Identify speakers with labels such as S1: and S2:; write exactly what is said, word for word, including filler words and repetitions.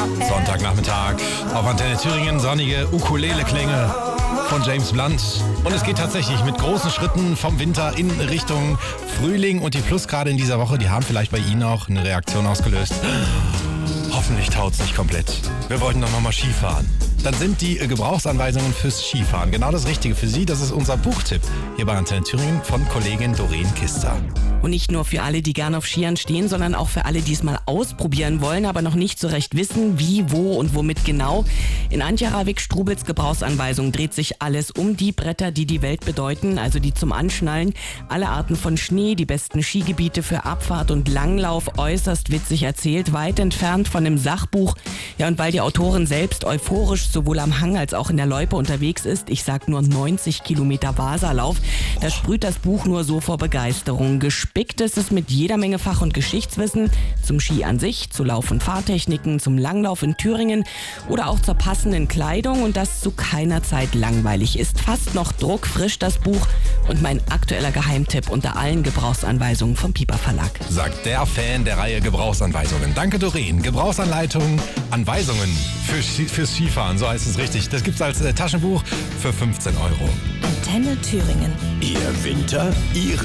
S1: Sonntagnachmittag auf Antenne Thüringen, sonnige Ukulele-Klänge von James Blunt. Und es geht tatsächlich mit großen Schritten vom Winter in Richtung Frühling. Und die Plusgrade in dieser Woche, die haben vielleicht bei Ihnen auch eine Reaktion ausgelöst. Hoffentlich taut's nicht komplett. Wir wollten doch noch mal Skifahren. Dann sind die Gebrauchsanweisungen fürs Skifahren genau das Richtige für Sie. Das ist unser Buchtipp hier bei Antenne Thüringen von Kollegin Doreen Kister.
S2: Und nicht nur für alle, die gerne auf Skiern stehen, sondern auch für alle, die es mal ausprobieren wollen, aber noch nicht so recht wissen, wie, wo und womit genau. In Antje Ravik-Strubels Gebrauchsanweisung dreht sich alles um die Bretter, die die Welt bedeuten, also die zum Anschnallen, alle Arten von Schnee, die besten Skigebiete für Abfahrt und Langlauf, äußerst witzig erzählt, weit entfernt von einem Sachbuch. Ja, und weil die Autorin selbst euphorisch sowohl am Hang als auch in der Loipe unterwegs ist, ich sag nur neunzig Kilometer Wasalauf, da sprüht das Buch nur so vor Begeisterung. Gespickt ist es mit jeder Menge Fach- und Geschichtswissen zum Ski an sich, zu Lauf- und Fahrtechniken, zum Langlauf in Thüringen oder auch zur passenden Kleidung, und das zu keiner Zeit langweilig ist. Fast noch druckfrisch das Buch und mein aktueller Geheimtipp unter allen Gebrauchsanweisungen vom Piper Verlag.
S1: Sagt der Fan der Reihe Gebrauchsanweisungen. Danke Doreen. Gebrauchsanleitungen, Anweisungen für Ski, fürs Skifahren, so heißt es richtig. Das gibt's als äh, Taschenbuch für fünfzehn Euro.
S3: Antenne Thüringen.
S4: Ihr Winter, Ihre